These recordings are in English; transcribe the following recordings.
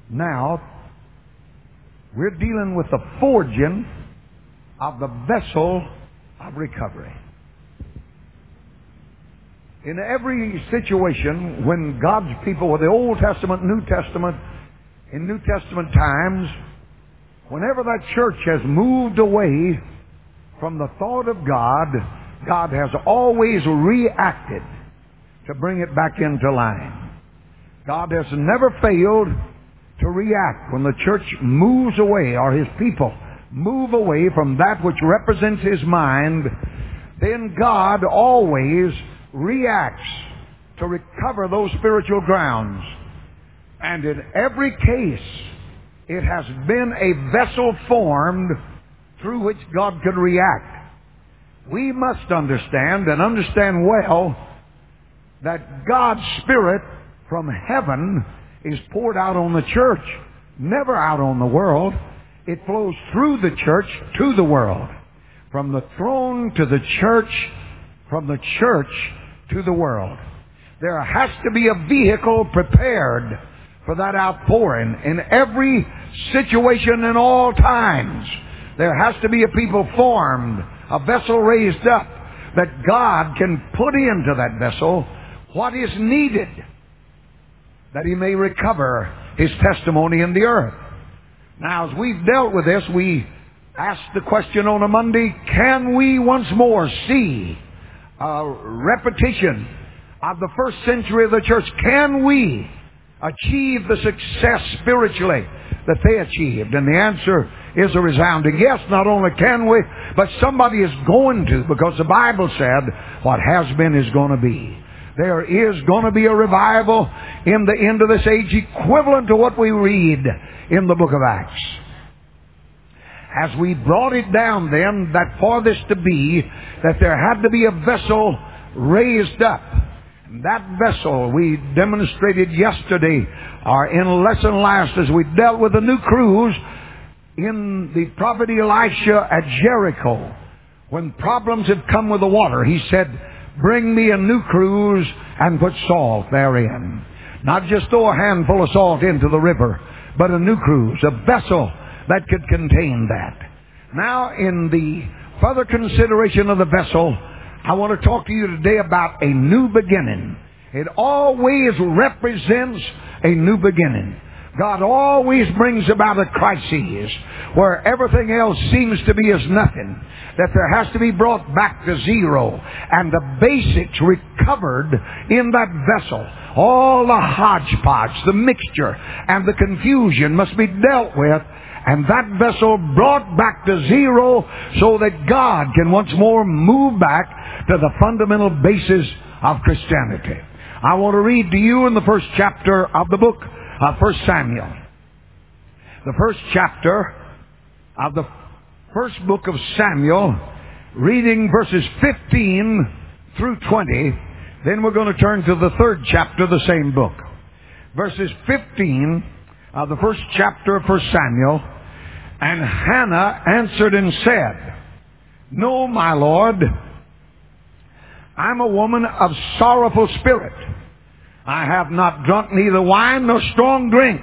Now, we're dealing with the forging of the vessel of recovery. In every situation, when God's people, with the Old Testament, New Testament, in New Testament times, whenever that church has moved away from the thought of God, God has always reacted to bring it back into line. God has never failed to react when the church moves away, or His people move away from that which represents His mind. Then God always reacts to recover those spiritual grounds. And in every case, it has been a vessel formed through which God could react. We must understand, and understand well, that God's Spirit from heaven is poured out on the church, never out on the world. It flows through the church to the world. From the throne to the church, from the church to the world. There has to be a vehicle prepared for that outpouring in every situation in all times. There has to be a people formed, a vessel raised up, that God can put into that vessel what is needed, that He may recover His testimony in the earth. Now, as we've dealt with this, we asked the question on a Monday, can we once more see a repetition of the first century of the church? Can we achieve the success spiritually that they achieved? And the answer is a resounding yes. Not only can we, but somebody is going to, because the Bible said what has been is going to be. There is going to be a revival in the end of this age equivalent to what we read in the book of Acts. As we brought it down then, that for this to be, that there had to be a vessel raised up. And that vessel we demonstrated yesterday, or in lesson last, as we dealt with the new cruise in the prophet Elisha at Jericho. When problems had come with the water, he said, bring me a new cruise and put salt therein. Not just throw a handful of salt into the river, but a new cruise, a vessel that could contain that. Now, in the further consideration of the vessel, I want to talk to you today about a new beginning. It always represents a new beginning. God always brings about a crisis where everything else seems to be as nothing. That there has to be brought back to zero, and the basics recovered in that vessel. All the hodgepodge, the mixture, and the confusion must be dealt with, and that vessel brought back to zero so that God can once more move back to the fundamental basis of Christianity. I want to read to you in the first chapter of the book of 1 Samuel. The first chapter of the first book of Samuel, reading verses 15 through 20. Then we're going to turn to the third chapter of the same book. Verses 15 of the first chapter of 1 Samuel. And Hannah answered and said, no, my Lord, I'm a woman of sorrowful spirit. I have not drunk neither wine nor strong drink,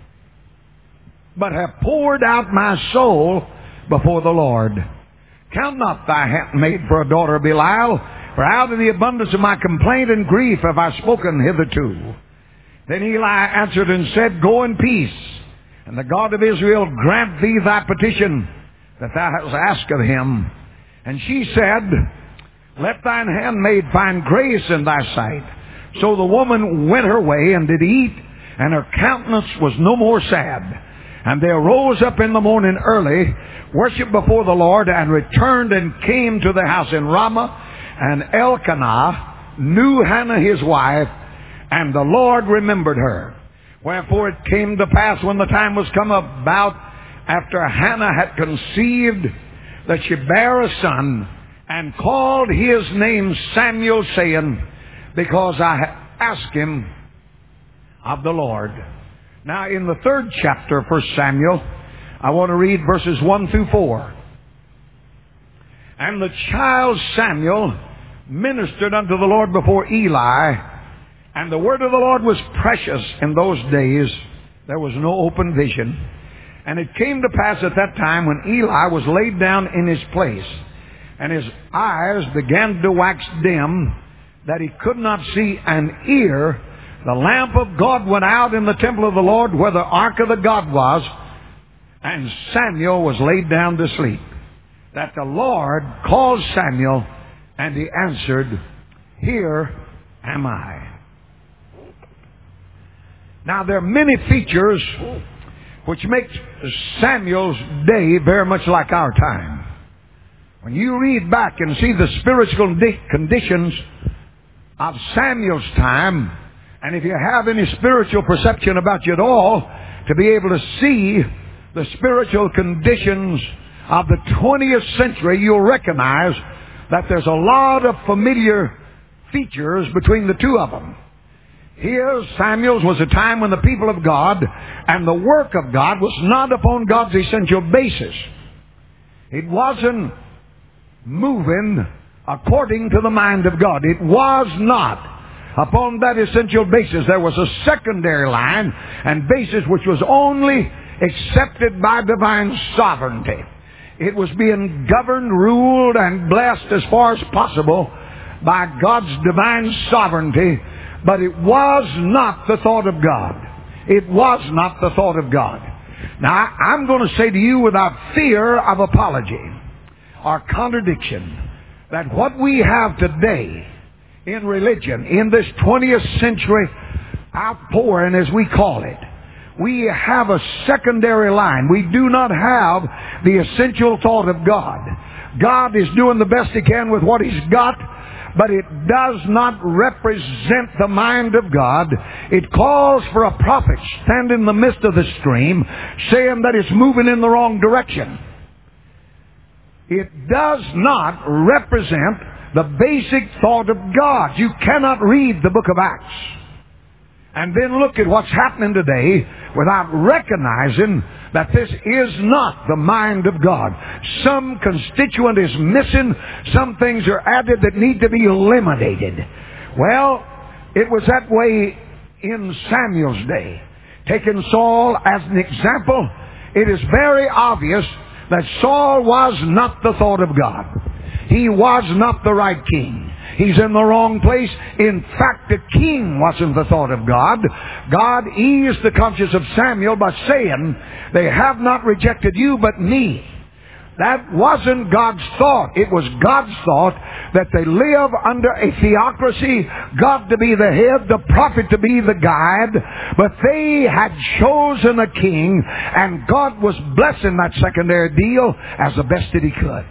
but have poured out my soul before the Lord. Count not thy handmaid for a daughter of Belial, for out of the abundance of my complaint and grief have I spoken hitherto. Then Eli answered and said, go in peace, and the God of Israel grant thee thy petition that thou hast asked of him. And she said, let thine handmaid find grace in thy sight. So the woman went her way and did eat, and her countenance was no more sad. And they arose up in the morning early, worshipped before the Lord, and returned and came to the house in Ramah. And Elkanah knew Hannah his wife, and the Lord remembered her. Wherefore it came to pass, when the time was come about, after Hannah had conceived, that she bare a son, and called his name Samuel, saying, because I asked him of the Lord. Now, in the third chapter of 1 Samuel, I want to read verses 1 through 4. And the child Samuel ministered unto the Lord before Eli, and the word of the Lord was precious in those days. There was no open vision. And it came to pass at that time when Eli was laid down in his place, and his eyes began to wax dim, that he could not see an ear. The lamp of God went out in the temple of the Lord where the ark of the God was, and Samuel was laid down to sleep. That the Lord called Samuel, and he answered, Here am I. Now there are many features which make Samuel's day very much like our time. When you read back and see the spiritual conditions of Samuel's time, and if you have any spiritual perception about you at all, to be able to see the spiritual conditions of the 20th century, you'll recognize that there's a lot of familiar features between the two of them. Here, Samuel's was a time when the people of God and the work of God was not upon God's essential basis. It wasn't moving according to the mind of God. It was not upon that essential basis. There was a secondary line and basis which was only accepted by divine sovereignty. It was being governed, ruled, and blessed as far as possible by God's divine sovereignty, but it was not the thought of God. It was not the thought of God. Now, I'm going to say to you without fear of apology or contradiction that what we have today in religion, in this 20th century outpouring as we call it, we have a secondary line. We do not have the essential thought of God. God is doing the best He can with what He's got, but it does not represent the mind of God. It calls for a prophet stand in the midst of the stream, saying that it's moving in the wrong direction. It does not represent the basic thought of God. You cannot read the book of Acts and then look at what's happening today without recognizing that this is not the mind of God. Some constituent is missing. Some things are added that need to be eliminated. Well, it was that way in Samuel's day. Taking Saul as an example, it is very obvious that Saul was not the thought of God. He was not the right king. He's in the wrong place. In fact, the king wasn't the thought of God. God eased the conscience of Samuel by saying, They have not rejected you, but me. That wasn't God's thought. It was God's thought that they live under a theocracy, God to be the head, the prophet to be the guide. But they had chosen a king, and God was blessing that secondary deal as the best that He could.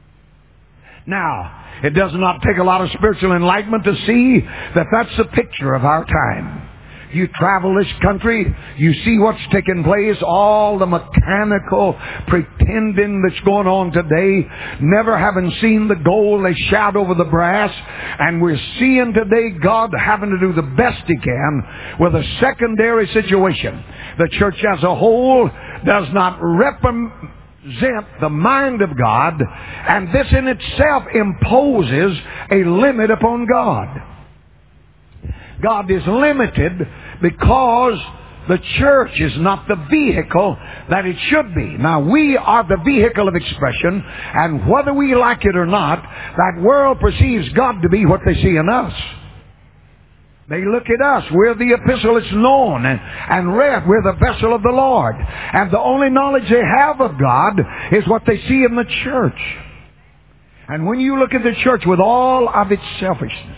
Now, it does not take a lot of spiritual enlightenment to see that that's the picture of our time. You travel this country, you see what's taking place, all the mechanical pretending that's going on today, never having seen the gold, they shout over the brass, and we're seeing today God having to do the best He can with a secondary situation. The church as a whole does not represent the mind of God, and this in itself imposes a limit upon God. God is limited because the church is not the vehicle that it should be. Now, we are the vehicle of expression, and whether we like it or not, that world perceives God to be what they see in us. They look at us. We're the epistle that's known and read. We're the vessel of the Lord. And the only knowledge they have of God is what they see in the church. And when you look at the church with all of its selfishness,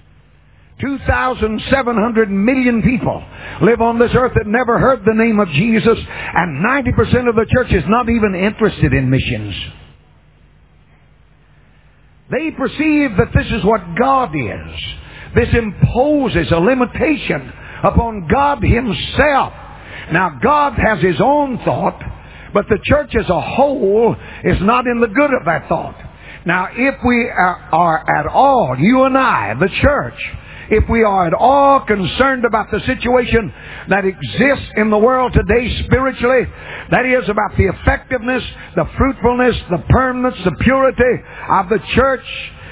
2,700 million people live on this earth that never heard the name of Jesus, and 90% of the church is not even interested in missions. They perceive that this is what God is. This imposes a limitation upon God Himself. Now, God has His own thought, but the church as a whole is not in the good of that thought. Now, if we are at all, you and I, the church, if we are at all concerned about the situation that exists in the world today spiritually, that is about the effectiveness, the fruitfulness, the permanence, the purity of the church,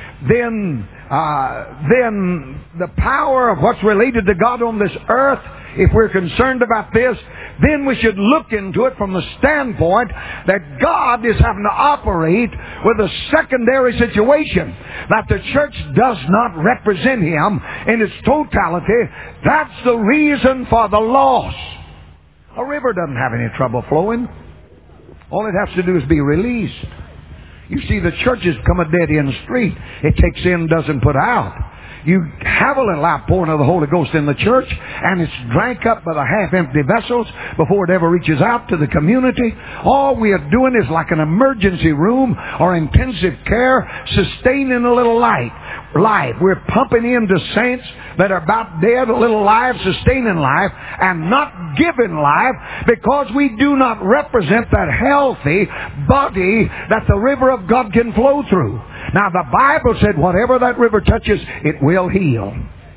then the power of what's related to God on this earth if we're concerned about this, then we should look into it from the standpoint that God is having to operate with a secondary situation, that the church does not represent Him in its totality. That's the reason for the loss. A river doesn't have any trouble flowing. All it has to do is be released. You see, the churches become a dead-end street. It takes in, doesn't put out. You have a little outpouring of the Holy Ghost in the church, and it's drank up by the half-empty vessels before it ever reaches out to the community. All we are doing is like an emergency room or intensive care, sustaining a little life. We're pumping into saints that are about dead a little life, sustaining life, and not giving life, because we do not represent that healthy body that the river of God can flow through. Now, the Bible said whatever that river touches, it will heal.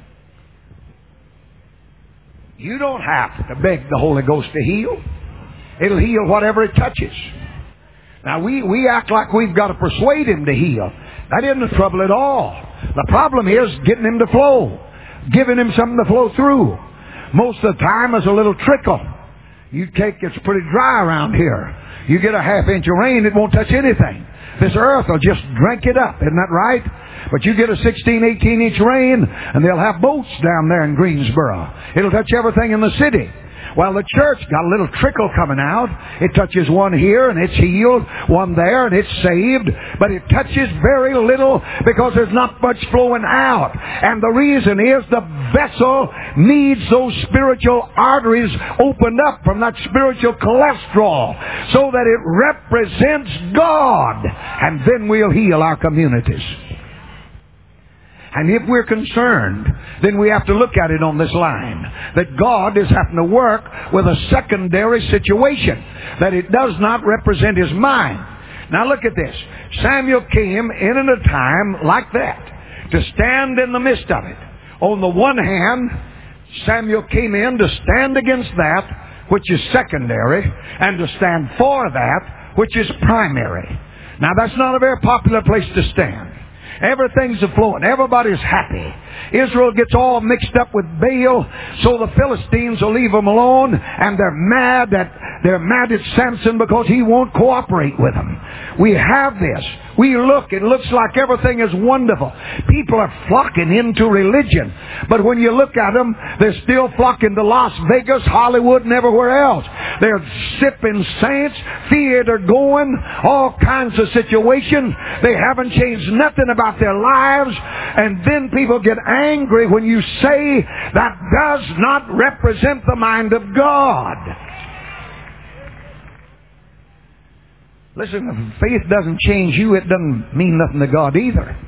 You don't have to beg the Holy Ghost to heal. It'll heal whatever it touches. Now, we act like we've got to persuade Him to heal. That isn't the trouble at all. The problem is getting Him to flow, giving Him something to flow through. Most of the time is a little trickle. It's pretty dry around here. You get a half-inch of rain, it won't touch anything. This earth will just drink it up. Isn't that right? But you get a 16, 18-inch rain, and they'll have boats down there in Greensboro. It'll touch everything in the city. Well, the church got a little trickle coming out. It touches one here and it's healed, one there and it's saved. But it touches very little because there's not much flowing out. And the reason is the vessel needs those spiritual arteries opened up from that spiritual cholesterol so that it represents God. And then we'll heal our communities. And if we're concerned, then we have to look at it on this line, that God is having to work with a secondary situation, that it does not represent His mind. Now look at this. Samuel came in at a time like that, to stand in the midst of it. On the one hand, Samuel came in to stand against that which is secondary, and to stand for that which is primary. Now that's not a very popular place to stand. Everything's afloat. Everybody's happy. Israel gets all mixed up with Baal, so the Philistines will leave them alone, and they're mad at Samson because he won't cooperate with them. We have this. We look, it looks like everything is wonderful. People are flocking into religion. But when you look at them, they're still flocking to Las Vegas, Hollywood, and everywhere else. They're sipping saints, theater going, all kinds of situations. They haven't changed nothing about their lives. And then people get angry when you say that does not represent the mind of God. Listen, if faith doesn't change you, it doesn't mean nothing to God either.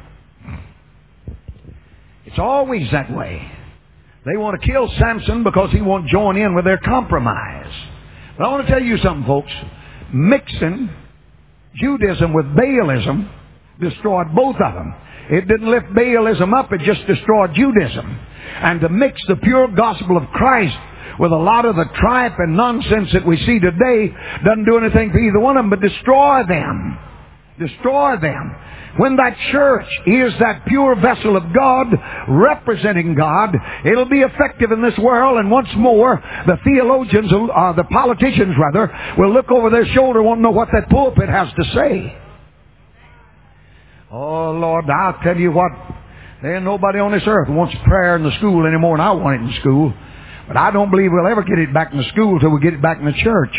It's always that way. They want to kill Samson because he won't join in with their compromise. But I want to tell you something, folks. Mixing Judaism with Baalism destroyed both of them. It didn't lift Baalism up, it just destroyed Judaism. And to mix the pure gospel of Christ with a lot of the tripe and nonsense that we see today doesn't do anything for either one of them but destroy them. Destroy them. When that church is that pure vessel of God, representing God, it'll be effective in this world. And once more, the theologians, the politicians rather, will look over their shoulder and won't know what that pulpit has to say. Oh, Lord, I'll tell you what, there ain't nobody on this earth who wants prayer in the school anymore than I want it in school. But I don't believe we'll ever get it back in the school till we get it back in the church.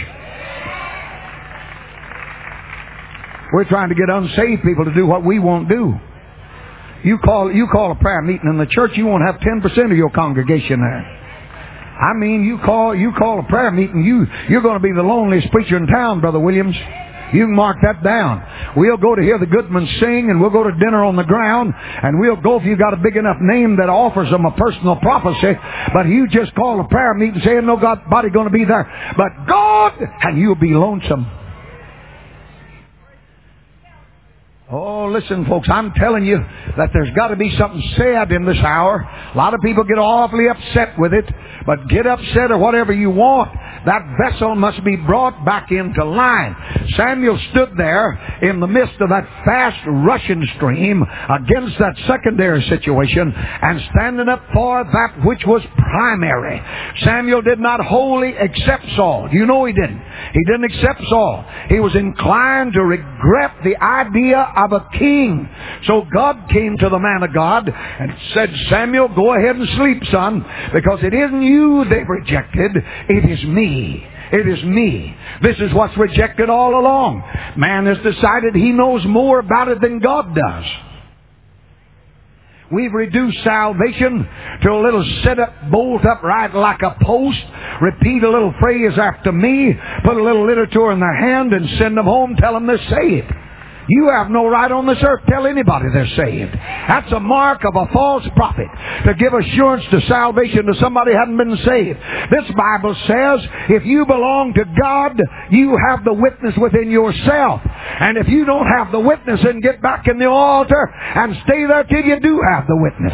We're trying to get unsaved people to do what we won't do. You call a prayer meeting in the church, you won't have 10% of your congregation there. I mean, you call a prayer meeting, you're going to be the loneliest preacher in town, Brother Williams. You can mark that down. We'll go to hear the Goodman sing, and we'll go to dinner on the ground, and we'll go if you've got a big enough name that offers them a personal prophecy. But you just call a prayer meeting saying no nobody going to be there but God, and you'll be lonesome. Oh, listen, folks, I'm telling you that there's got to be something said in this hour. A lot of people get awfully upset with it, but get upset or whatever you want. That vessel must be brought back into line. Samuel stood there in the midst of that fast rushing stream against that secondary situation and standing up for that which was primary. Samuel did not wholly accept Saul. You know he didn't. He didn't accept Saul. He was inclined to regret the idea of a king. So God came to the man of God and said, Samuel, go ahead and sleep, son, because it isn't you they've rejected. It is me. It is me. This is what's rejected all along. Man has decided he knows more about it than God does. We've reduced salvation to a little sit up, bolt upright like a post, repeat a little phrase after me, put a little literature in their hand and send them home, tell them they're saved. You have no right on this earth to tell anybody they're saved. That's a mark of a false prophet, to give assurance to salvation to somebody who hadn't been saved. This Bible says if you belong to God, you have the witness within yourself. And if you don't have the witness, then get back in the altar and stay there till you do have the witness.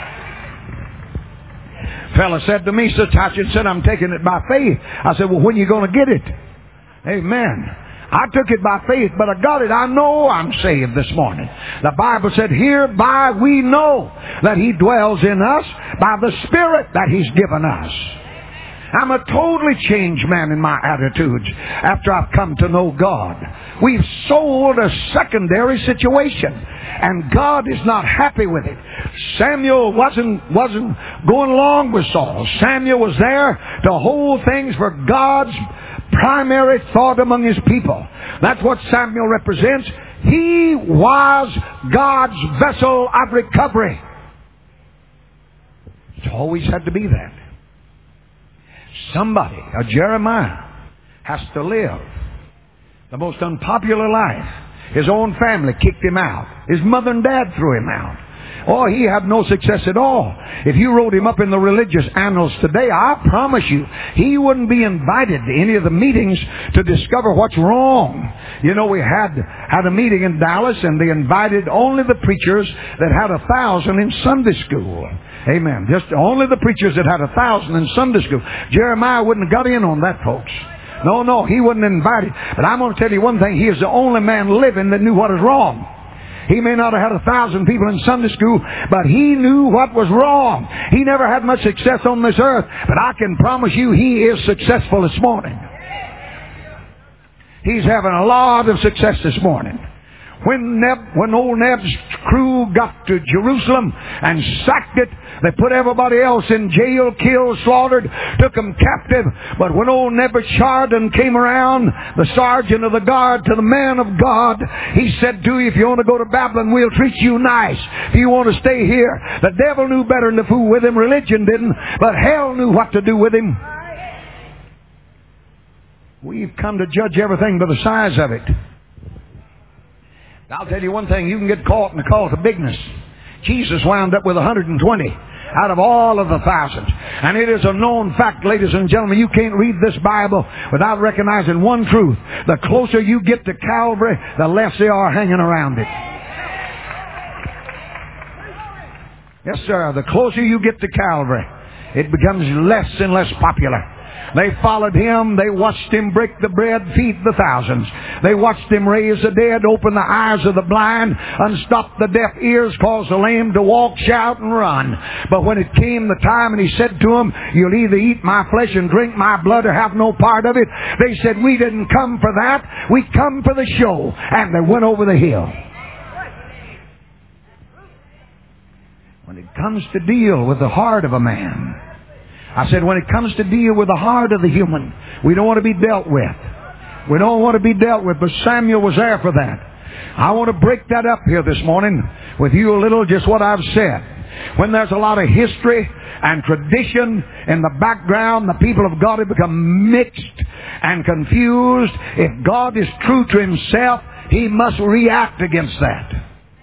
Fella said to me, Sister Hutchinson, I'm taking it by faith. I said, well, when are you going to get it? Amen. I took it by faith, but I got it. I know I'm saved this morning. The Bible said, hereby we know that He dwells in us by the Spirit that He's given us. I'm a totally changed man in my attitudes after I've come to know God. We've sold a secondary situation, and God is not happy with it. Samuel wasn't going along with Saul. Samuel was there to hold things for God's primary thought among His people. That's what Samuel represents. He was God's vessel of recovery. It's always had to be that. Somebody, a Jeremiah, has to live the most unpopular life. His own family kicked him out. His mother and dad threw him out. Oh, he had no success at all. If you wrote him up in the religious annals today, I promise you, he wouldn't be invited to any of the meetings to discover what's wrong. You know, we had a meeting in Dallas, and they invited only the preachers that had 1,000 in Sunday school. Amen. Just only the preachers that had 1,000 in Sunday school. Jeremiah wouldn't have got in on that, folks. No, he wasn't invited. But I'm going to tell you one thing. He is the only man living that knew what was wrong. He may not have had 1,000 people in Sunday school, but he knew what was wrong. He never had much success on this earth, but I can promise you he is successful this morning. He's having a lot of success this morning. When old Neb's crew got to Jerusalem and sacked it, they put everybody else in jail, killed, slaughtered, took them captive. But when old Nebuchadnezzar came around, the sergeant of the guard, to the man of God, he said to you, if you want to go to Babylon, we'll treat you nice. If you want to stay here, the devil knew better than to fool with him. Religion didn't, but hell knew what to do with him. We've come to judge everything by the size of it. I'll tell you one thing, you can get caught in the cult of bigness. Jesus wound up with 120 out of all of the thousands. And it is a known fact, ladies and gentlemen, you can't read this Bible without recognizing one truth. The closer you get to Calvary, the less they are hanging around it. Yes, sir. The closer you get to Calvary, it becomes less and less popular. They followed Him. They watched Him break the bread, feed the thousands. They watched Him raise the dead, open the eyes of the blind, unstop the deaf ears, cause the lame to walk, shout, and run. But when it came the time and He said to them, you'll either eat my flesh and drink my blood or have no part of it, they said, we didn't come for that. We come for the show. And they went over the hill. When it comes to deal with the heart of a man, I said, when it comes to deal with the heart of the human, we don't want to be dealt with. We don't want to be dealt with, but Samuel was there for that. I want to break that up here this morning with you a little, just what I've said. When there's a lot of history and tradition in the background, the people of God have become mixed and confused. If God is true to Himself, He must react against that.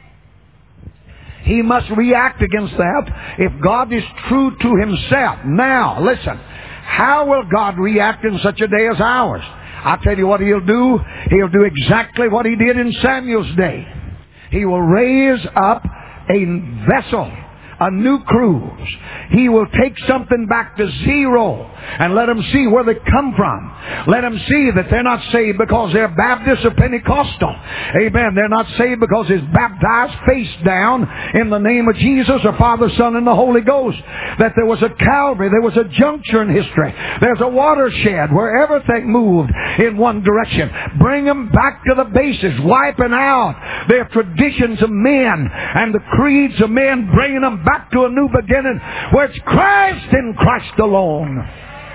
He must react against that if God is true to Himself. Now, listen. How will God react in such a day as ours? I'll tell you what He'll do. He'll do exactly what He did in Samuel's day. He will raise up a vessel a new cruise. He will take something back to zero and let them see where they come from. Let them see that they're not saved because they're Baptist or Pentecostal. Amen. They're not saved because it's baptized face down in the name of Jesus or Father, Son, and the Holy Ghost. That there was a Calvary. There was a juncture in history. There's a watershed where everything moved in one direction. Bring them back to the basis. Wiping out their traditions of men and the creeds of men. Bringing them back to a new beginning where it's Christ and Christ alone.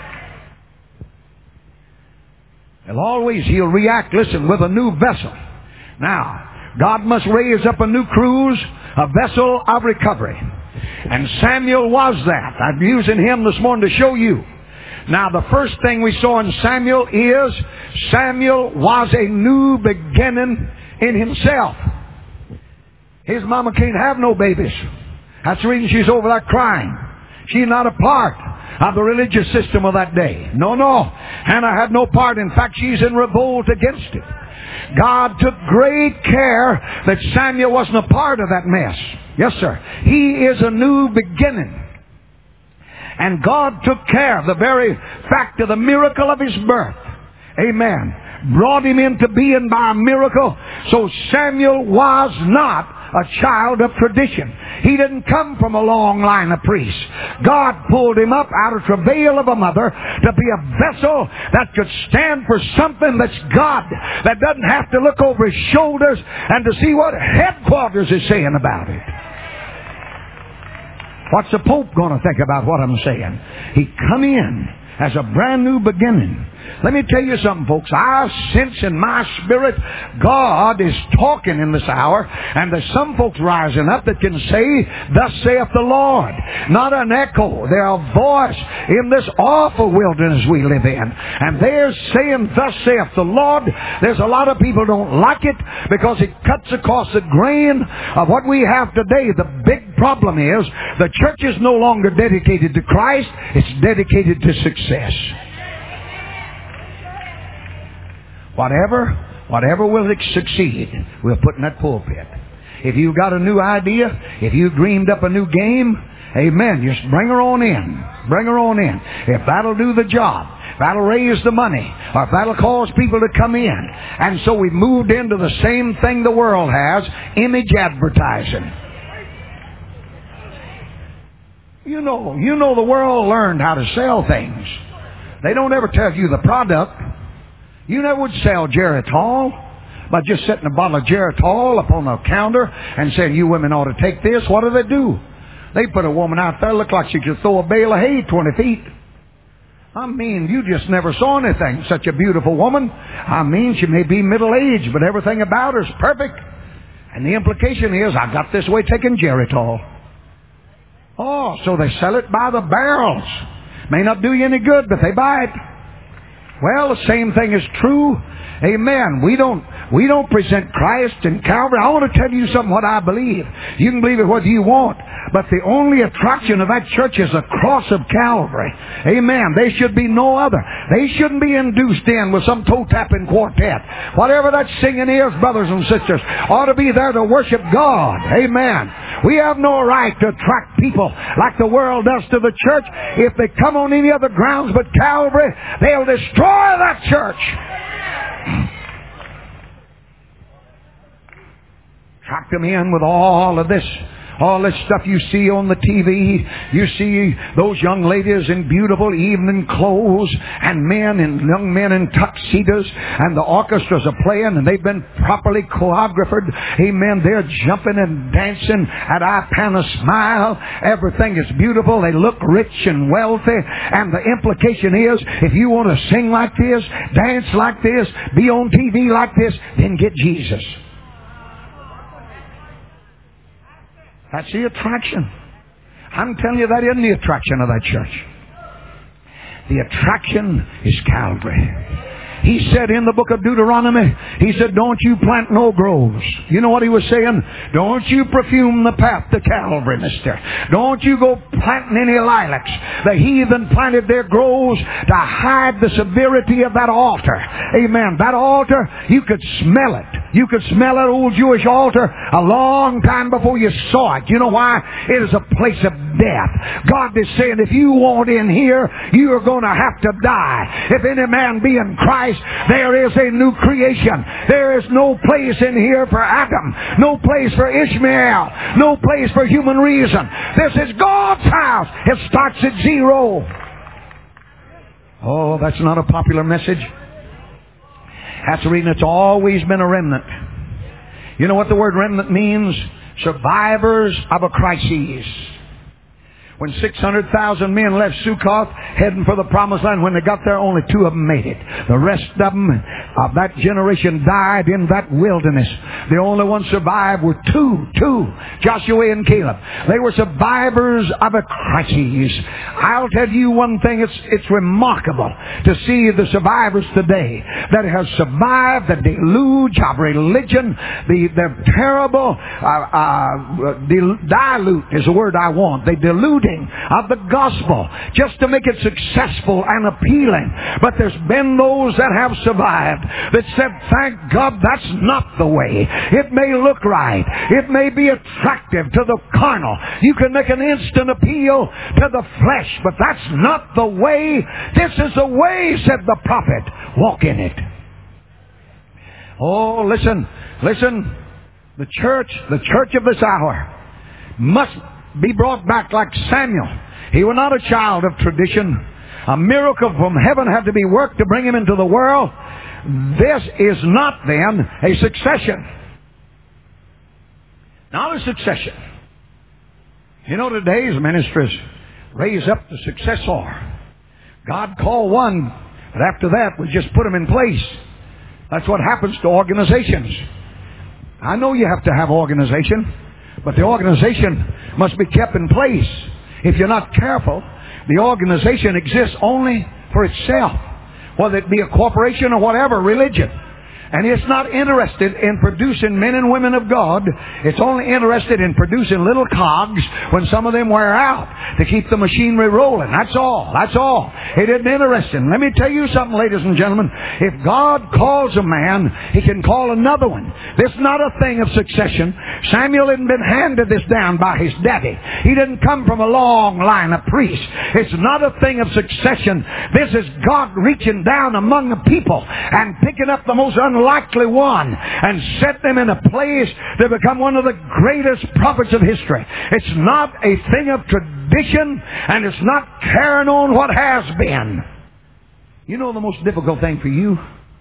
And always He'll react, listen, with a new vessel. Now, God must raise up a new cruise, a vessel of recovery. And Samuel was that. I'm using him this morning to show you. Now, the first thing we saw in Samuel is Samuel was a new beginning in himself. His mama can't have no babies. That's the reason she's over there crying. She's not a part of the religious system of that day. No. Hannah had no part. In fact, she's in revolt against it. God took great care that Samuel wasn't a part of that mess. Yes, sir. He is a new beginning. And God took care of the very fact of the miracle of his birth. Amen. Brought him into being by a miracle. So Samuel was not a child of tradition. He didn't come from a long line of priests. God pulled him up out of travail of a mother to be a vessel that could stand for something that's God, that doesn't have to look over his shoulders and to see what headquarters is saying about it. What's the Pope going to think about what I'm saying? He come in as a brand new beginning. Let me tell you something, folks. I sense in my spirit God is talking in this hour, and there's some folks rising up that can say, "Thus saith the Lord." Not an echo. They're a voice in this awful wilderness we live in. And they're saying, "Thus saith the Lord." There's a lot of people don't like it because it cuts across the grain of what we have today. The big problem is the church is no longer dedicated to Christ. It's dedicated to success. Whatever will succeed, we'll put in that pulpit. If you've got a new idea, if you've dreamed up a new game, amen, just bring her on in. Bring her on in. If that'll do the job, if that'll raise the money, or if that'll cause people to come in. And so we've moved into the same thing the world has, image advertising. You know the world learned how to sell things. They don't ever tell you the product. You never would sell Geritol by just setting a bottle of Geritol up on a counter and saying, "You women ought to take this." What do? They put a woman out there look like she could throw a bale of hay 20 feet. I mean, you just never saw anything. Such a beautiful woman. I mean, she may be middle-aged, but everything about her is perfect. And the implication is, I got this way taking Geritol. Oh, so they sell it by the barrels. May not do you any good, but they buy it. Well, the same thing is true. Amen. We don't present Christ and Calvary. I want to tell you something what I believe. You can believe it whether you want. But the only attraction of that church is the cross of Calvary. Amen. There should be no other. They shouldn't be induced in with some toe-tapping quartet. Whatever that singing is, brothers and sisters, ought to be there to worship God. Amen. We have no right to attract people like the world does to the church. If they come on any other grounds but Calvary, they'll destroy that church. Track them in with all of this stuff you see on the TV. You see those young ladies in beautiful evening clothes and young men in tuxedos, and the orchestras are playing and they've been properly choreographed. Amen. They're jumping and dancing at Ipana Smile. Everything is beautiful. They look rich and wealthy. And the implication is, if you want to sing like this, dance like this, be on TV like this, then get Jesus. That's the attraction. I'm telling you, that isn't the attraction of that church. The attraction is Calvary. He said in the book of Deuteronomy, he said, don't you plant no groves. You know what he was saying? Don't you perfume the path to Calvary, mister. Don't you go planting any lilacs. The heathen planted their groves to hide the severity of that altar. Amen. That altar, you could smell it. You could smell that old Jewish altar a long time before you saw it. You know why? It is a place of death. God is saying, if you want in here, you are going to have to die. If any man be in Christ, there is a new creation. There is no place in here for Adam. No place for Ishmael. No place for human reason. This is God's house. It starts at zero. Oh, that's not a popular message. That's the reason it's always been a remnant. You know what the word remnant means? Survivors of a crisis. When 600,000 men left Sukkoth heading for the promised land, when they got there, only 2 of them made it. The rest of them, of that generation, died in that wilderness. The only ones survived were two, Joshua and Caleb. They were survivors of a crisis. I'll tell you one thing, it's remarkable to see the survivors today that have survived the deluge of religion, the terrible, dilute is the word I want. They diluted of the gospel just to make it successful and appealing. But there's been those that have survived that said, thank God that's not the way. It may look right. It may be attractive to the carnal. You can make an instant appeal to the flesh, but that's not the way. This is the way, said the prophet. Walk in it. Oh, listen. The church of this hour must be brought back like Samuel. He was not a child of tradition. A miracle from heaven had to be worked to bring him into the world. This is not then a succession. Not a succession. You know, today's ministries raise up the successor. God called one, but after that we just put them in place. That's what happens to organizations. I know you have to have organization, but the organization must be kept in place. If you're not careful, the organization exists only for itself, whether it be a corporation or whatever, religion. And it's not interested in producing men and women of God. It's only interested in producing little cogs when some of them wear out to keep the machinery rolling. That's all. It isn't interesting. Let me tell you something, ladies and gentlemen. If God calls a man, He can call another one. This is not a thing of succession. Samuel hadn't been handed this down by his daddy. He didn't come from a long line of priests. It's not a thing of succession. This is God reaching down among the people and picking up the most unlikely one and set them in a place to become one of the greatest prophets of history. It's not a thing of tradition, and it's not carrying on what has been. You know the most difficult thing for you,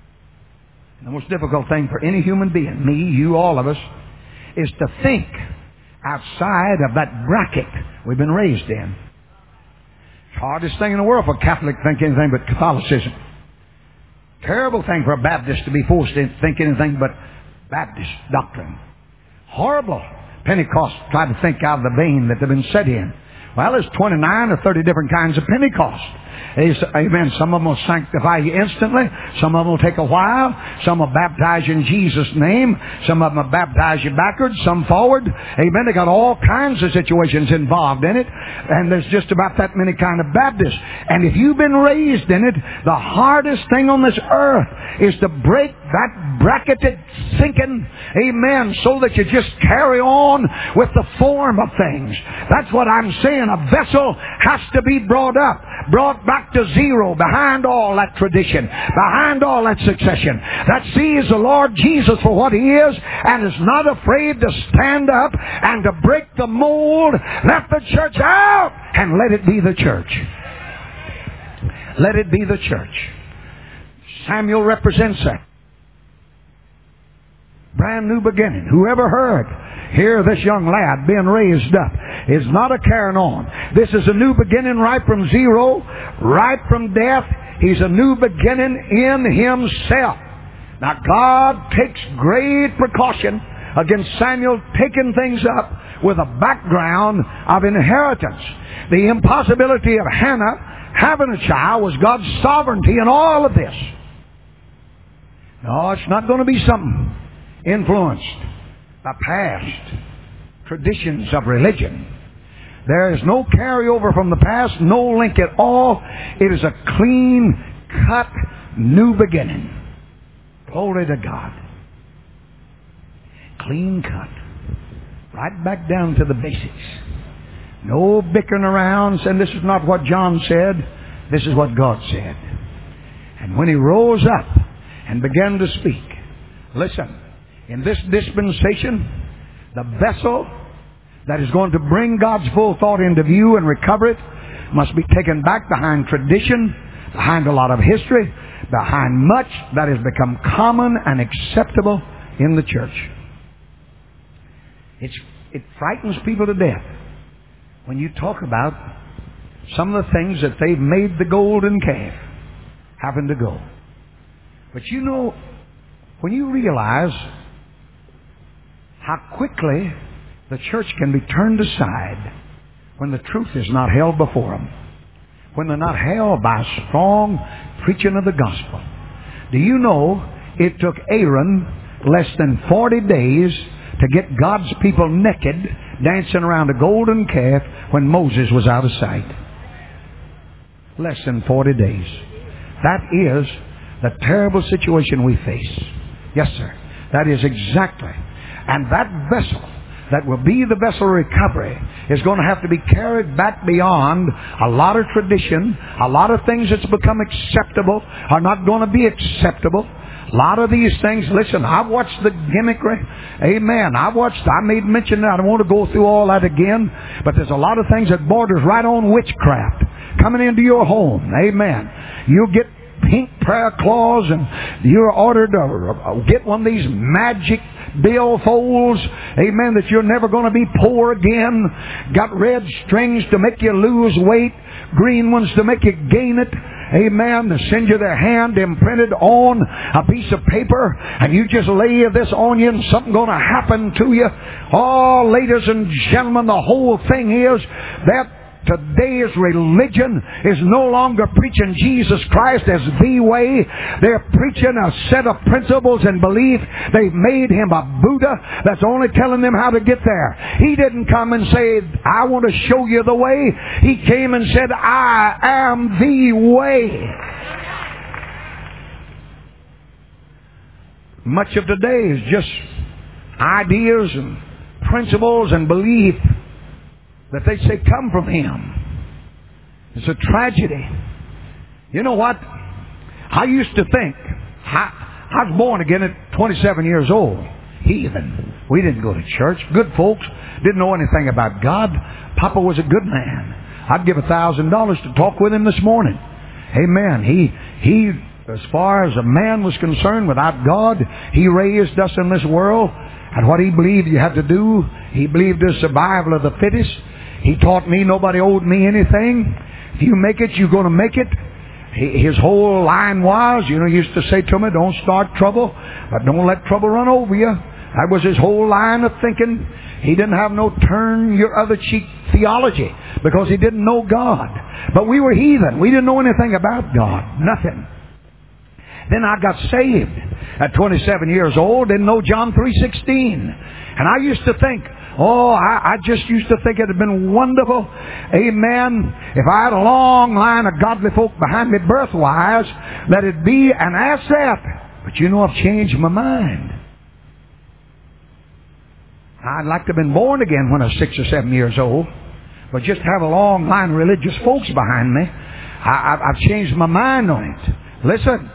the most difficult thing for any human being, me, you, all of us, is to think outside of that bracket we've been raised in. It's the hardest thing in the world for a Catholic to think anything but Catholicism. Terrible thing for a Baptist to be forced to think anything but Baptist doctrine. Horrible. Pentecost tried to think out of the vein that they've been set in. Well, there's 29 or 30 different kinds of Pentecost. Amen. Some of them will sanctify you instantly. Some of them will take a while. Some will baptize you in Jesus' name. Some of them will baptize you backwards, some forward. Amen. They got all kinds of situations involved in it. And there's just about that many kind of Baptists. And if you've been raised in it, the hardest thing on this earth is to break that bracketed thinking, amen, so that you just carry on with the form of things. That's what I'm saying. A vessel has to be brought back to zero, behind all that tradition, behind all that succession, that sees the Lord Jesus for what He is and is not afraid to stand up and to break the mold. Let the church out and let it be the church. Let it be the church. Samuel represents that. Brand new beginning. Whoever heard? Here, this young lad being raised up is not a carrying on. This is a new beginning right from zero, right from death. He's a new beginning in himself. Now, God takes great precaution against Samuel taking things up with a background of inheritance. The impossibility of Hannah having a child was God's sovereignty in all of this. No, it's not going to be something influenced by past traditions of religion. There is no carryover from the past, no link at all. It is a clean-cut new beginning. Glory to God. Clean cut. Right back down to the basics. No bickering around saying this is not what John said. This is what God said. And when he rose up and began to speak, listen, in this dispensation, the vessel that is going to bring God's full thought into view and recover it must be taken back behind tradition, behind a lot of history, behind much that has become common and acceptable in the church. It frightens people to death when you talk about some of the things that they've made the golden calf having to go. But you know, when you realize how quickly the church can be turned aside when the truth is not held before them, when they're not held by strong preaching of the gospel. Do you know it took Aaron less than 40 days to get God's people naked, dancing around a golden calf when Moses was out of sight? Less than 40 days. That is the terrible situation we face. Yes, sir. That is exactly. And that vessel that will be the vessel of recovery is going to have to be carried back beyond a lot of tradition. A lot of things that's become acceptable are not going to be acceptable. A lot of these things, listen, I've watched the gimmickry. Amen. I made mention that. I don't want to go through all that again. But there's a lot of things that borders right on witchcraft coming into your home. Amen. You'll get pink prayer claws and you're ordered to get one of these magic billfolds, amen, that you're never going to be poor again. Got red strings to make you lose weight, green ones to make you gain it. Amen. To send you their hand imprinted on a piece of paper, and you just lay this on you and something going to happen to you. Oh, ladies and gentlemen, the whole thing is that today's religion is no longer preaching Jesus Christ as the way. They're preaching a set of principles and belief. They've made him a Buddha that's only telling them how to get there. He didn't come and say, I want to show you the way. He came and said, I am the way. Much of today is just ideas and principles and belief that they say come from him. It's a tragedy. You know what? I used to think, I was born again at 27 years old. Heathen. We didn't go to church. Good folks. Didn't know anything about God. Papa was a good man. I'd give $1,000 to talk with him this morning. Amen. He, as far as a man was concerned, without God, he raised us in this world. And what he believed you had to do, he believed the survival of the fittest. He taught me nobody owed me anything. If you make it, you're going to make it. His whole line was, he used to say to me, don't start trouble, but don't let trouble run over you. That was his whole line of thinking. He didn't have no turn your other cheek theology because he didn't know God. But we were heathen. We didn't know anything about God. Nothing. Then I got saved at 27 years old, didn't know John 3:16. And I used to think, I just used to think it had been wonderful, amen, if I had a long line of godly folk behind me birth-wise, that it'd be an asset. But I've changed my mind. I'd like to have been born again when I was 6 or 7 years old, but just have a long line of religious folks behind me. I've changed my mind on it. Listen,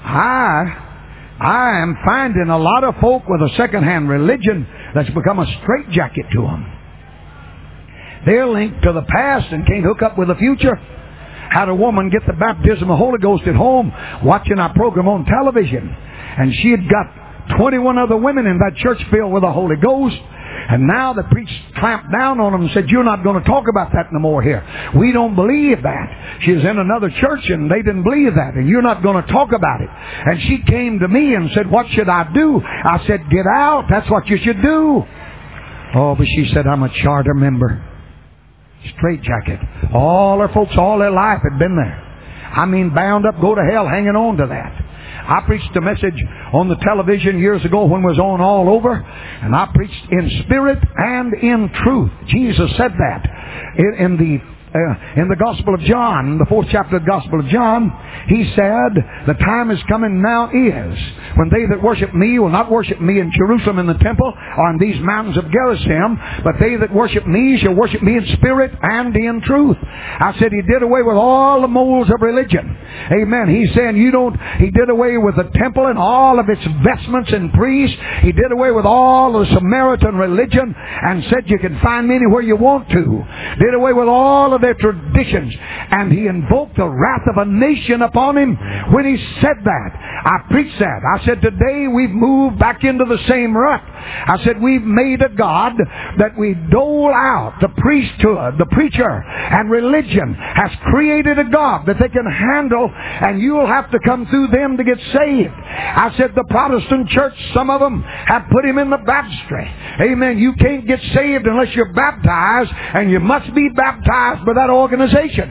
I am finding a lot of folk with a second-hand religion that's become a straitjacket to them. They're linked to the past and can't hook up with the future. Had a woman get the baptism of the Holy Ghost at home watching our program on television, and she had got 21 other women in that church filled with the Holy Ghost. And now the priest clamped down on them and said, you're not going to talk about that no more here. We don't believe that. She was in another church and they didn't believe that. And you're not going to talk about it. And she came to me and said, what should I do? I said, get out. That's what you should do. Oh, but she said, I'm a charter member. Straitjacket. All her folks, all their life had been there. I mean, bound up, go to hell, hanging on to that. I preached a message on the television years ago when it was on all over, and I preached in spirit and in truth. Jesus said that in the Gospel of John, the 4th chapter of the Gospel of John. He said, the time is coming now is when they that worship me will not worship me in Jerusalem in the temple or in these mountains of Gerizim, but they that worship me shall worship me in spirit and in truth. I said he did away with all the molds of religion. Amen. He's saying he did away with the temple and all of its vestments and priests. He did away with all the Samaritan religion and said you can find me anywhere you want to. Did away with all of their traditions. And he invoked the wrath of a nation upon him when he said that. I preached that. I said today we've moved back into the same rut. I said we've made a God that we dole out. The priesthood, the preacher, and religion has created a God that they can handle, and you'll have to come through them to get saved. I said the Protestant church, some of them have put him in the baptistry. Amen. You can't get saved unless you're baptized, and you must be baptized by that organization.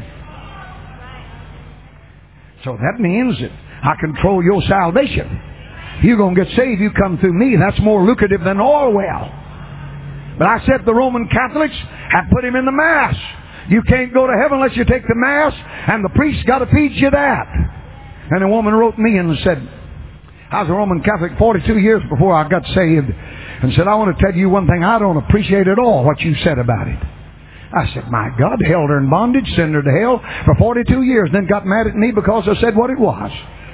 So that means that I control your salvation. You're going to get saved, you come through me. That's more lucrative than oil well. But I said the Roman Catholics have put him in the Mass. You can't go to heaven unless you take the Mass, and the priest's got to feed you that. And a woman wrote me and said, I was a Roman Catholic 42 years before I got saved, and said, I want to tell you one thing, I don't appreciate at all what you said about it. I said, my God, held her in bondage, sent her to hell for 42 years, then got mad at me because I said what it was.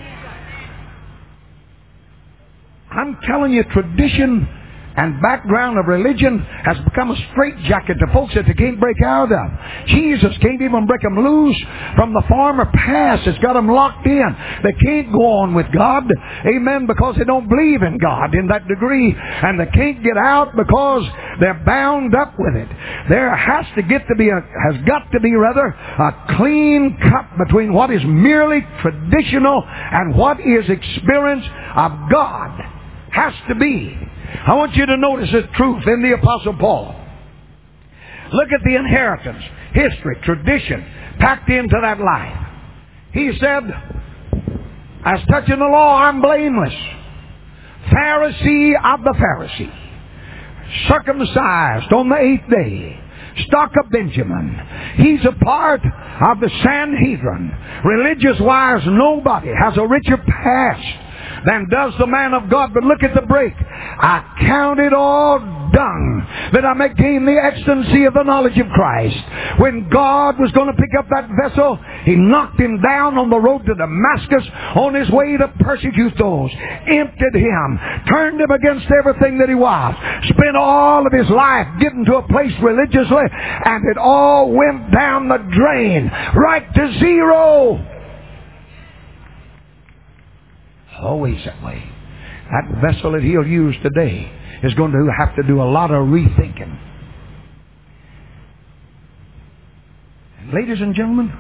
I'm telling you, tradition and background of religion has become a straitjacket to folks that they can't break out of. Jesus can't even break them loose from the former past. It's got them locked in. They can't go on with God, amen, because they don't believe in God in that degree, and they can't get out because they're bound up with it. There has got to be a clean cut between what is merely traditional and what is experience of God. Has to be. I want you to notice the truth in the Apostle Paul. Look at the inheritance, history, tradition packed into that life. He said, as touching the law, I'm blameless. Pharisee of the Pharisee. Circumcised on the 8th day. Stock of Benjamin. He's a part of the Sanhedrin. Religious-wise, nobody has a richer past than does the man of God. But look at the break. I count it all dung that I may gain the excellency of the knowledge of Christ. When God was going to pick up that vessel, He knocked him down on the road to Damascus on his way to persecute those. Emptied him. Turned him against everything that he was. Spent all of his life getting to a place religiously, and it all went down the drain. Right to zero. Always that way. That vessel that He'll use today is going to have to do a lot of rethinking. And ladies and gentlemen,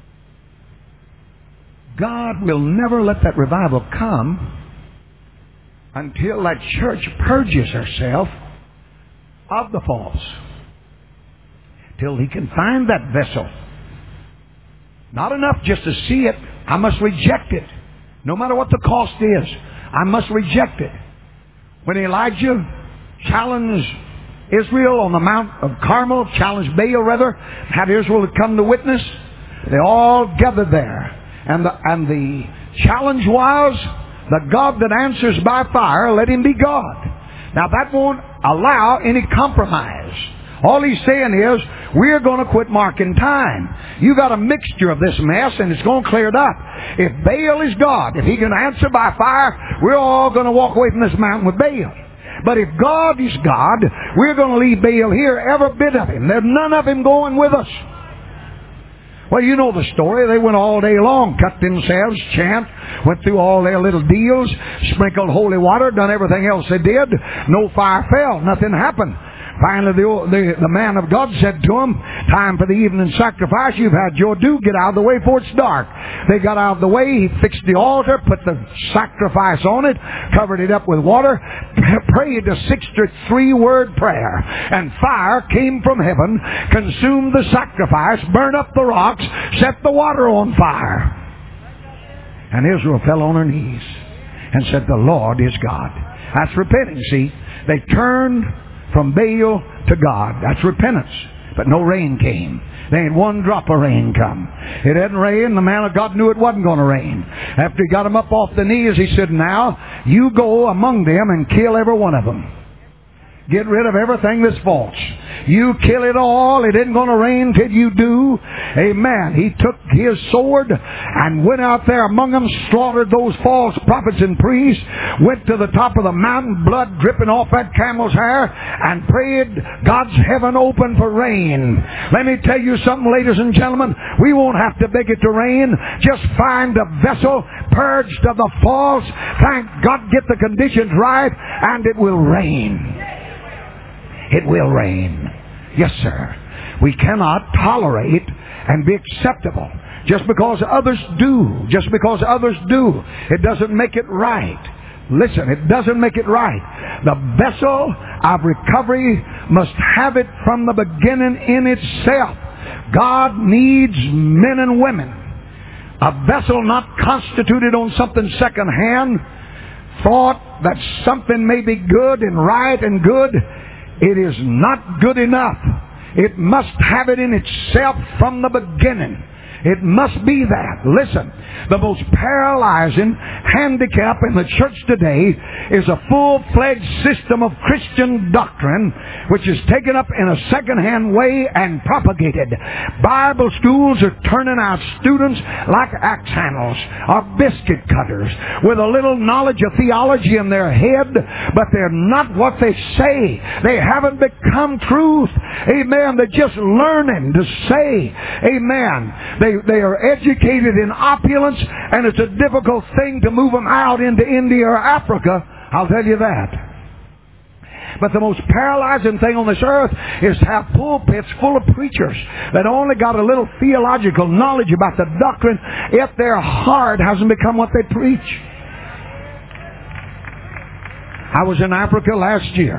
God will never let that revival come until that church purges herself of the false. Till He can find that vessel. Not enough just to see it. I must reject it. No matter what the cost is, I must reject it. When Elijah challenged Israel on the Mount of Carmel, challenged Baal rather, had Israel to come to witness, they all gathered there. And the challenge was, the God that answers by fire, let Him be God. Now that won't allow any compromise. All He's saying is, we're going to quit marking time. You got a mixture of this mess, and it's going to clear it up. If Baal is God, if He can answer by fire, we're all going to walk away from this mountain with Baal. But if God is God, we're going to leave Baal here, every bit of him. There's none of him going with us. Well, you know the story. They went all day long, cut themselves, chant, went through all their little deals, sprinkled holy water, done everything else they did. No fire fell. Nothing happened. Finally, the man of God said to him, time for the evening sacrifice. You've had your due. Get out of the way before it's dark. They got out of the way. He fixed the altar, put the sacrifice on it, covered it up with water, prayed a 63-word prayer. And fire came from heaven, consumed the sacrifice, burned up the rocks, set the water on fire. And Israel fell on her knees. and said, the Lord is God. That's repenting, see. They turned from Baal to God. That's repentance. But no rain came. There ain't one drop of rain come. It hadn't rained. The man of God knew it wasn't going to rain. After he got him up off the knees, he said, now, you go among them and kill every one of them. Get rid of everything that's false. You kill it all. It isn't going to rain till you do. Amen. He took his sword and went out there among them, slaughtered those false prophets and priests, went to the top of the mountain, blood dripping off that camel's hair, and prayed God's heaven open for rain. Let me tell you something, ladies and gentlemen. We won't have to beg it to rain. Just find a vessel purged of the false. Thank God, get the conditions right, and it will rain. It will rain. Yes, sir. We cannot tolerate and be acceptable. Just because others do. Just because others do. It doesn't make it right. Listen, it doesn't make it right. The vessel of recovery must have it from the beginning in itself. God needs men and women. A vessel not constituted on something secondhand, thought that something may be good and right and good. It is not good enough. It must have it in itself from the beginning. It must be that. Listen, the most paralyzing handicap in the church today is a full-fledged system of Christian doctrine which is taken up in a second-hand way and propagated. Bible schools are turning out students like axe handles or biscuit cutters with a little knowledge of theology in their head, but they're not what they say. They haven't become truth. Amen. They're just learning to say. Amen. They are educated in opulence, and it's a difficult thing to move them out into India or Africa. I'll tell you that. But the most paralyzing thing on this earth is to have pulpits full of preachers that only got a little theological knowledge about the doctrine, yet their heart hasn't become what they preach. I was in Africa last year,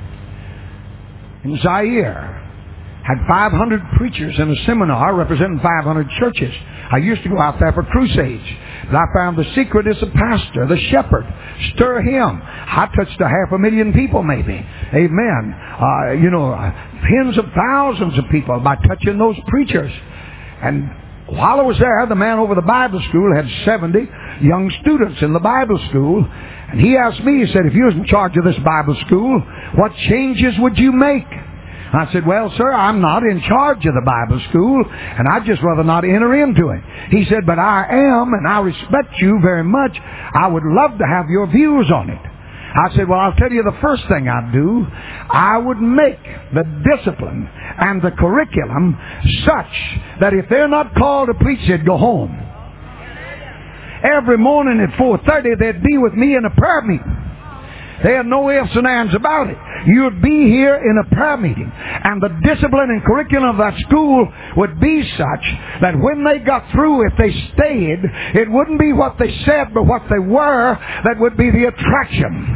in Zaire. Had 500 preachers in a seminar representing 500 churches. I used to go out there for crusades. But I found the secret is the pastor, the shepherd. Stir him. I touched 500,000 people maybe. Amen. Tens of thousands of people by touching those preachers. And while I was there, the man over the Bible school had 70 young students in the Bible school. And he asked me, he said, if you was in charge of this Bible school, what changes would you make? I said, well, sir, I'm not in charge of the Bible school, and I'd just rather not enter into it. He said, but I am, and I respect you very much. I would love to have your views on it. I said, well, I'll tell you the first thing I'd do. I would make the discipline and the curriculum such that if they're not called to preach, they'd go home. Every morning at 4:30, they'd be with me in a prayer meeting. They had no ifs and ands about it. You'd be here in a prayer meeting. And the discipline and curriculum of that school would be such that when they got through, if they stayed, it wouldn't be what they said, but what they were that would be the attraction.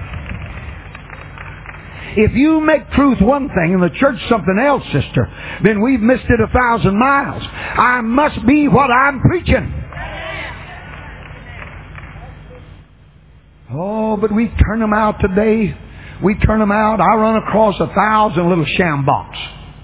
If you make truth one thing and the church something else, sister, then we've missed it 1,000 miles. I must be what I'm preaching. Oh, but we turn them out today. We turn them out. I run across 1,000 little shambox.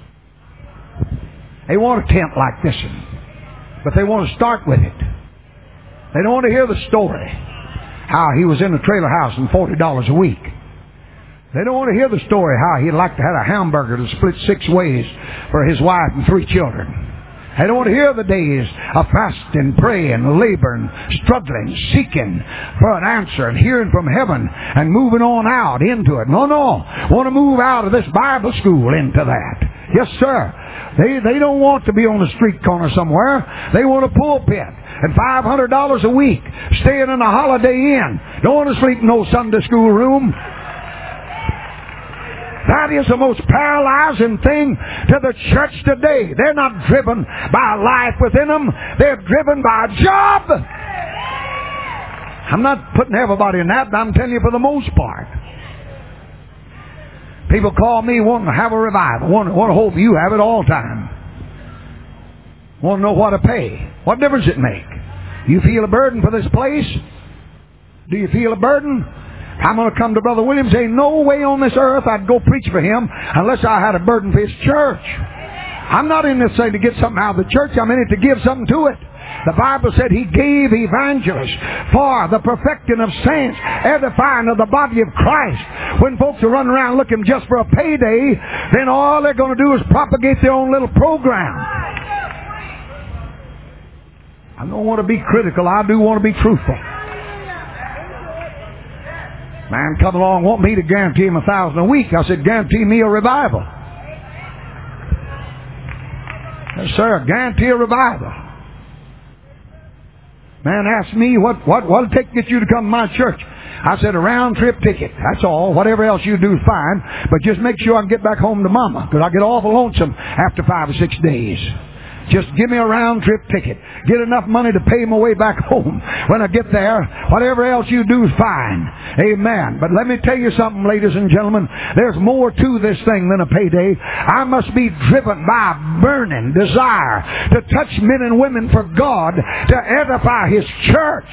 They want a tent like this one, but they want to start with it. They don't want to hear the story, how he was in a trailer house and $40 a week. They don't want to hear the story how he'd like to have a hamburger to split 6 ways for his wife and 3 children. They don't want to hear the days of fasting, praying, laboring, struggling, seeking for an answer and hearing from heaven and moving on out into it. No. Want to move out of this Bible school into that. Yes, sir. They don't want to be on a street corner somewhere. They want a pulpit and $500 a week, staying in a Holiday Inn. Don't want to sleep in no Sunday school room. That is the most paralyzing thing to the church today. They're not driven by a life within them. They're driven by a job. I'm not putting everybody in that, but I'm telling you for the most part. People call me wanting to have a revival. Want to hope you have it all the time. Want to know what to pay. What difference it make? You feel a burden for this place? Do you feel a burden? I'm going to come to Brother Williams. Ain't no way on this earth I'd go preach for him unless I had a burden for his church. I'm not in this thing to get something out of the church. I'm in it to give something to it. The Bible said He gave evangelists for the perfecting of saints, edifying of the body of Christ. When folks are running around looking just for a payday, then all they're going to do is propagate their own little program. I don't want to be critical. I do want to be truthful. Man come along, want me to guarantee him 1,000 a week. I said, guarantee me a revival. Yes, sir, guarantee a revival. Man asked me, what'll it take to get you to come to my church? I said, a round-trip ticket. That's all. Whatever else you do is fine. But just make sure I can get back home to Mama, because I get awful lonesome after 5 or 6 days. Just give me a round-trip ticket. Get enough money to pay my way back home. When I get there, whatever else you do is fine. Amen. But let me tell you something, ladies and gentlemen. There's more to this thing than a payday. I must be driven by a burning desire to touch men and women for God, to edify His church.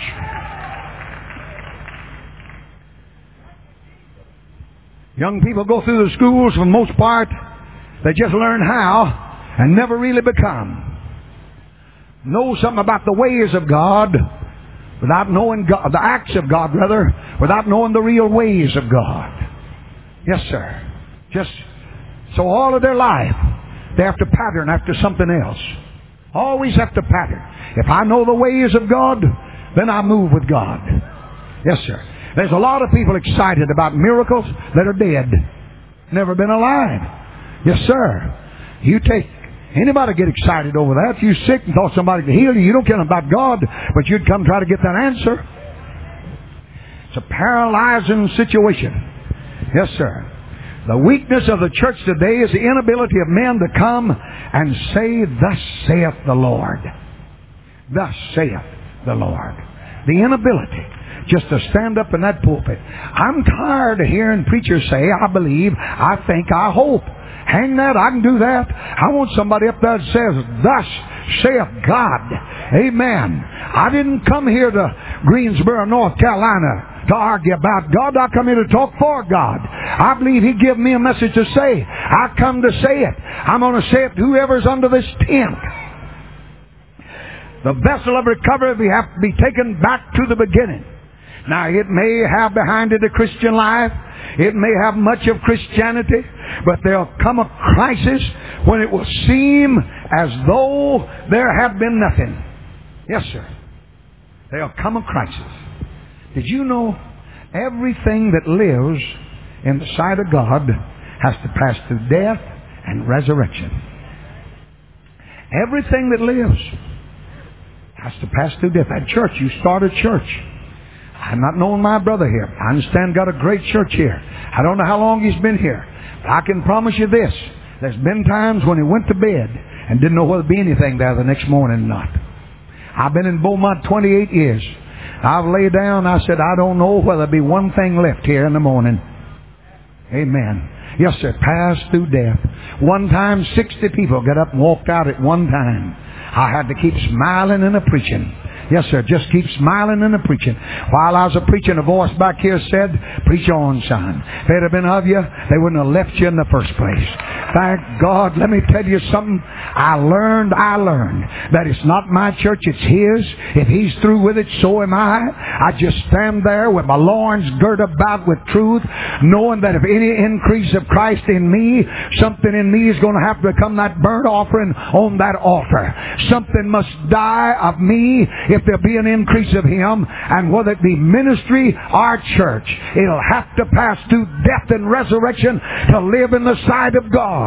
Young people go through the schools for the most part. They just learn how and never really become. Know something about the ways of God without knowing God, the acts of God rather, without knowing the real ways of God. Yes, sir. Just so all of their life they have to pattern after something else. Always have to pattern. If I know the ways of God, then I move with God. Yes, sir. There's a lot of people excited about miracles that are dead. Never been alive. Yes, sir. You take anybody get excited over that. If you're sick and thought somebody could heal you, you don't care about God, but you'd come try to get that answer. It's a paralyzing situation. Yes, sir. The weakness of the church today is the inability of men to come and say, thus saith the Lord. Thus saith the Lord. The inability just to stand up in that pulpit. I'm tired of hearing preachers say, I believe, I think, I hope. Hang that, I can do that. I want somebody up there that says, thus saith God. Amen. I didn't come here to Greensboro, North Carolina to argue about God. I come here to talk for God. I believe He gave me a message to say. I come to say it. I'm going to say it to whoever's under this tent. The vessel of recovery we have to be taken back to the beginning. Now, it may have behind it a Christian life. It may have much of Christianity. But there'll come a crisis when it will seem as though there had been nothing. Yes, sir. There'll come a crisis. Did you know everything that lives in the sight of God has to pass through death and resurrection? Everything that lives has to pass through death. That church, you started church. I'm not knowing my brother here. I understand got a great church here. I don't know how long he's been here. But I can promise you this. There's been times when he went to bed and didn't know whether there'd be anything there the next morning or not. I've been in Beaumont 28 years. I've laid down, I said, I don't know whether there'll be one thing left here in the morning. Amen. Yes, sir. Passed through death. One time, 60 people got up and walked out at one time. I had to keep smiling and preaching. Yes, sir. Just keep smiling and preaching. While I was preaching, a voice back here said, preach on, son. If it had been of you, they wouldn't have left you in the first place. Thank God. Let me tell you something. I learned that it's not my church, it's His. If He's through with it, so am I. I just stand there with my loins girt about with truth, knowing that if any increase of Christ in me, something in me is going to have to become that burnt offering on that altar. Something must die of me if there be an increase of Him, and whether it be ministry or church, it'll have to pass through death and resurrection to live in the sight of God.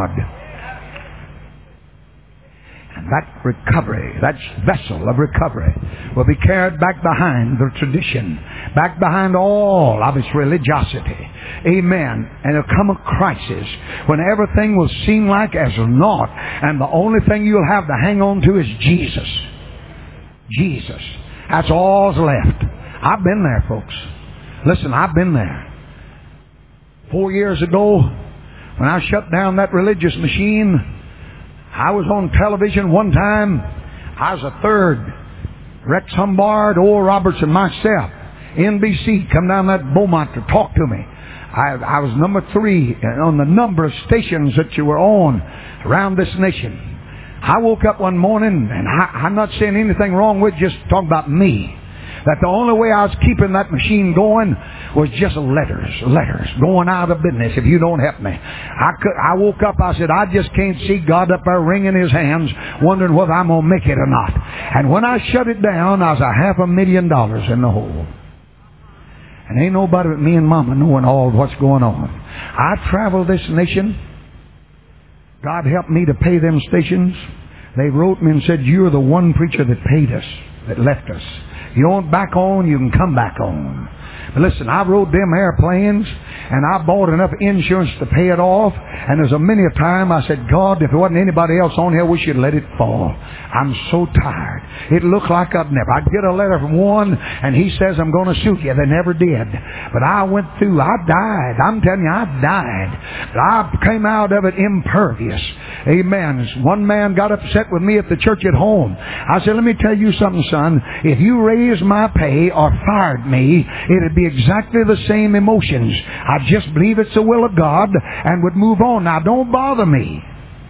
And that recovery, that vessel of recovery, will be carried back behind the tradition, back behind all of its religiosity. Amen. And there'll come a crisis when everything will seem like as naught, and the only thing you'll have to hang on to is Jesus. Jesus. That's all's left. I've been there, folks. Listen, I've been there. 4 years ago, when I shut down that religious machine, I was on television one time. I was a third. Rex Humbard, Oral Roberts, and myself. NBC come down that Beaumont to talk to me. I was number 3 on the number of stations that you were on around this nation. I woke up one morning, and I'm not saying anything wrong with just talking about me. That the only way I was keeping that machine going was just letters, going out of business if you don't help me. I woke up, I said, I just can't see God up there wringing His hands, wondering whether I'm going to make it or not. And when I shut it down, I was $500,000 in the hole. And ain't nobody but me and Mama knowing all what's going on. I traveled this nation. God helped me to pay them stations. They wrote me and said, you're the one preacher that paid us, that left us. You want back on, you can come back on. But listen, I rode them airplanes, and I bought enough insurance to pay it off. And there's a many a time I said, God, if there wasn't anybody else on here, we should let it fall. I'm so tired. It looked like I'd get a letter from one, and he says, I'm going to shoot you. They never did. But I went through. I died. I'm telling you, I died. But I came out of it impervious. Amen. One man got upset with me at the church at home. I said, let me tell you something, son. If you raised my pay or fired me, it'd be exactly the same emotions. I just believe it's the will of God and would move on. Now, don't bother me.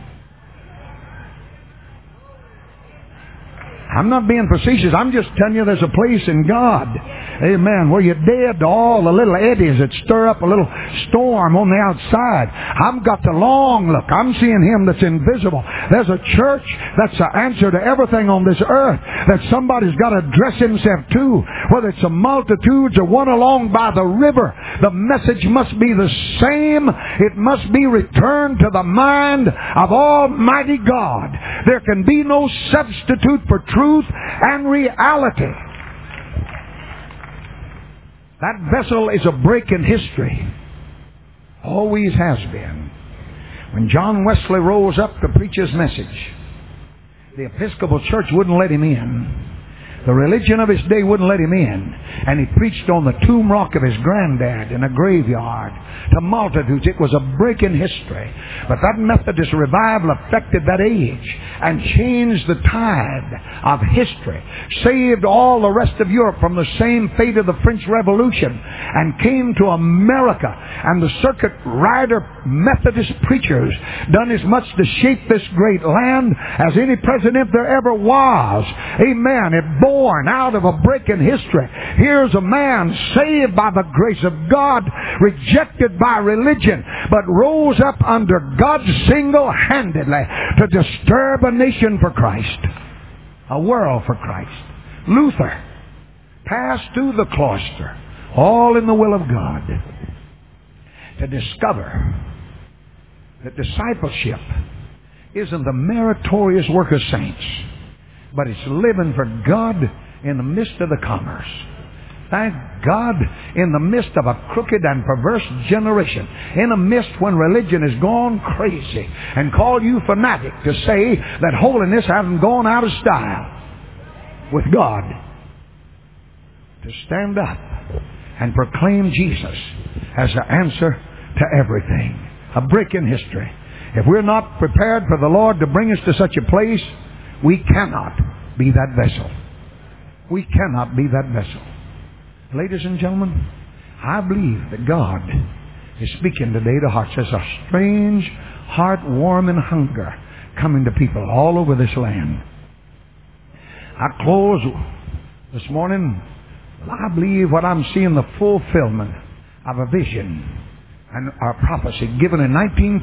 I'm not being facetious. I'm just telling you there's a place in God, amen, where you're dead to all the little eddies that stir up a little storm on the outside. I've got the long look. I'm seeing Him that's invisible. There's a church that's the answer to everything on this earth that somebody's got to dress himself to. Whether it's a multitudes or one along by the river, the message must be the same. It must be returned to the mind of Almighty God. There can be no substitute for truth and reality. That vessel is a break in history. Always has been. When John Wesley rose up to preach his message, the Episcopal Church wouldn't let him in. The religion of his day wouldn't let him in. And he preached on the tomb rock of his granddad in a graveyard to multitudes. It was a break in history. But that Methodist revival affected that age and changed the tide of history. Saved all the rest of Europe from the same fate of the French Revolution and came to America. And the circuit rider Methodist preachers done as much to shape this great land as any president there ever was. Amen. It born out of a break in history. Here's a man saved by the grace of God, rejected by religion, but rose up under God single-handedly to disturb a nation for Christ, a world for Christ. Luther passed through the cloister, all in the will of God, to discover that discipleship isn't the meritorious work of saints, but it's living for God in the midst of the commerce. Thank God, in the midst of a crooked and perverse generation, in the midst when religion has gone crazy and called you fanatic to say that holiness hasn't gone out of style with God, to stand up and proclaim Jesus as the answer to everything. A break in history. If we're not prepared for the Lord to bring us to such a place, we cannot be that vessel. We cannot be that vessel. Ladies and gentlemen, I believe that God is speaking today to hearts. There's a strange, heart-warming hunger coming to people all over this land. I close this morning. I believe what I'm seeing, the fulfillment of a vision and a prophecy given in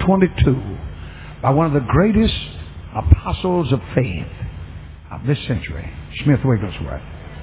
1922 by one of the greatest apostles of faith of this century, Smith Wigglesworth.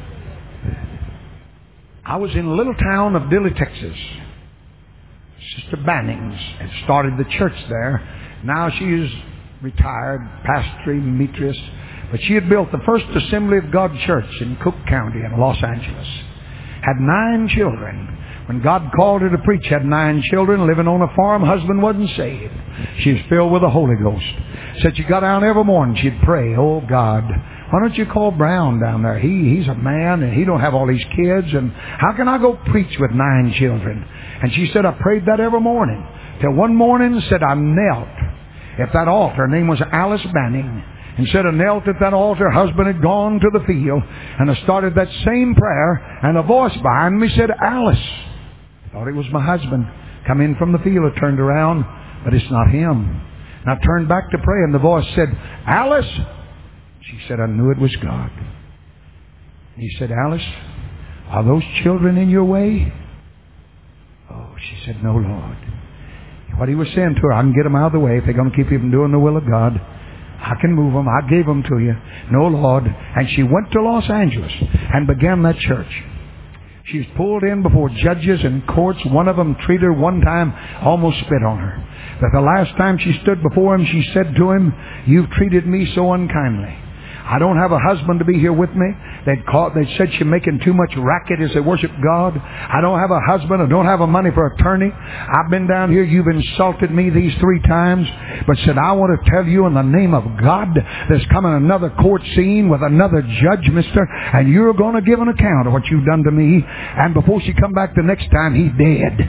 I was in a little town of Dilley, Texas. Sister Bannings had started the church there. Now she is retired, pastor, Demetrius, but she had built the first Assembly of God church in Cook County in Los Angeles. Had 9 children. When God called her to preach, had 9 children, living on a farm. Husband wasn't saved. She was filled with the Holy Ghost. Said she got down every morning, she'd pray, oh God, why don't you call Brown down there? He's a man and he don't have all these kids, and how can I go preach with 9 children? And she said, I prayed that every morning. Till one morning said I knelt at that altar. Her name was Alice Banning. Instead of knelt at that altar, husband had gone to the field, and I started that same prayer, and a voice behind me said, Alice. I thought it was my husband. Come in from the field. I turned around, but it's not him. And I turned back to pray, and the voice said, Alice. She said, I knew it was God. He said, Alice, are those children in your way? Oh, she said, no, Lord. What he was saying to her, I can get them out of the way if they're going to keep you from doing the will of God. I can move them. I gave them to you. No, Lord. And she went to Los Angeles and began that church. She was pulled in before judges and courts. One of them treated her one time, almost spit on her. But the last time she stood before him, she said to him, you've treated me so unkindly. I don't have a husband to be here with me. They said she's making too much racket as they worship God. I don't have a husband. I don't have a money for attorney. I've been down here. You've insulted me these 3 times. But said, I want to tell you in the name of God, there's coming another court scene with another judge, mister, and you're going to give an account of what you've done to me. And before she come back the next time, he's dead.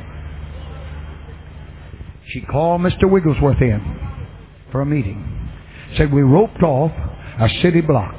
She called Mr. Wigglesworth in for a meeting. Said, we roped off a city block.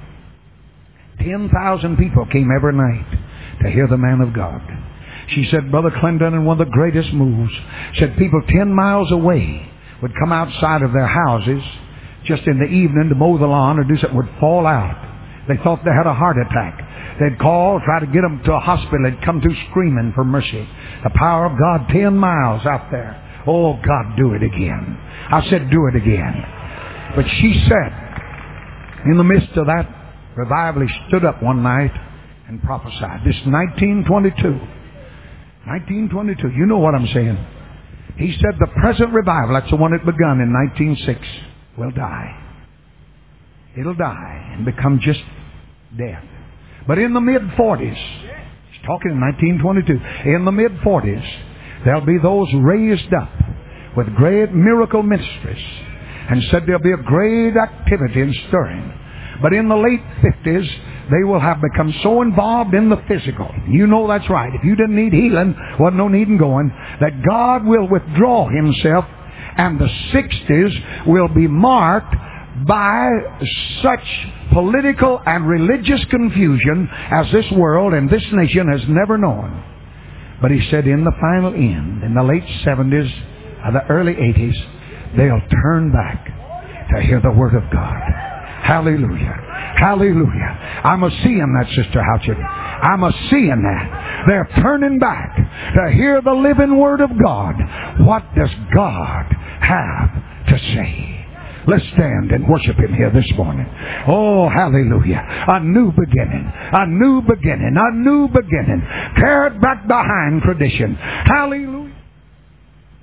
10,000 people came every night to hear the man of God. She said, Brother Clinton, and one of the greatest moves, said people 10 miles away would come outside of their houses just in the evening to mow the lawn or do something, would fall out. They thought they had a heart attack. They'd call, try to get them to a hospital. They'd come through screaming for mercy. The power of God 10 miles out there. Oh, God, do it again. I said, do it again. But she said, in the midst of that revival, he stood up one night and prophesied. This is 1922. 1922. You know what I'm saying. He said the present revival, that's the one that begun in 1906, will die. It'll die and become just death. But in the mid-40s, he's talking in 1922, in the mid-40s, there'll be those raised up with great miracle ministries. And said there'll be a great activity and stirring. But in the late 50s, they will have become so involved in the physical. You know that's right. If you didn't need healing, wasn't no need in going. That God will withdraw Himself, and the 60s will be marked by such political and religious confusion as this world and this nation has never known. But He said in the final end, in the late 70s or the early 80s, they'll turn back to hear the Word of God. Hallelujah. Hallelujah. I'm a-seeing that, Sister Houchin. I'm a-seeing that. They're turning back to hear the living Word of God. What does God have to say? Let's stand and worship Him here this morning. Oh, hallelujah. A new beginning. A new beginning. A new beginning. Tear it back behind tradition. Hallelujah.